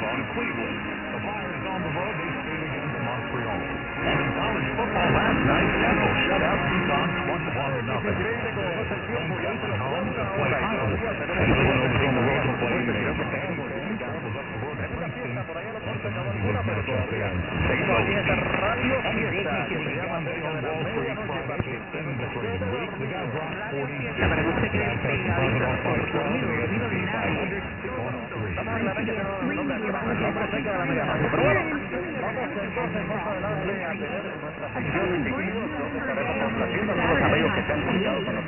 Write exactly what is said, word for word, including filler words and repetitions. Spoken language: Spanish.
on Cleveland. The Flyers on the road, they skate against Montreal. And in college football last night, Temple shut out UConn twenty-one to nothing. Kansas at home to play Iowa. And Villanova on the road to play Minnesota. Seguimos aquí en esta radio fiesta que se llama América de la Medianoche. La para que usted cree pegadita por conmigo, venido de nadie. Estamos en la mecha que no, no terminamos, estamos cerca de la medianoche. Pero bueno, vamos entonces más adelante a tener nuestra sección de donde estaremos complaciendo a todos los amigos que se han comunicado con